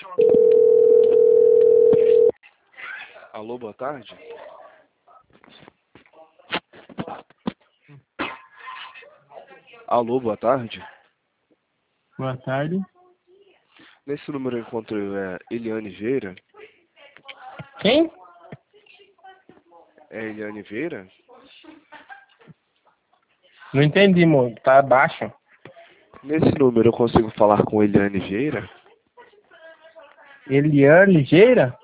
Alô, boa tarde. Alô, boa tarde. Boa tarde. Nesse número eu encontro Eliane Vieira. Quem? É Eliane Vieira? Não entendi, moço. Tá baixo. Nesse número eu consigo falar com Eliane Vieira? Eliane Ligeira?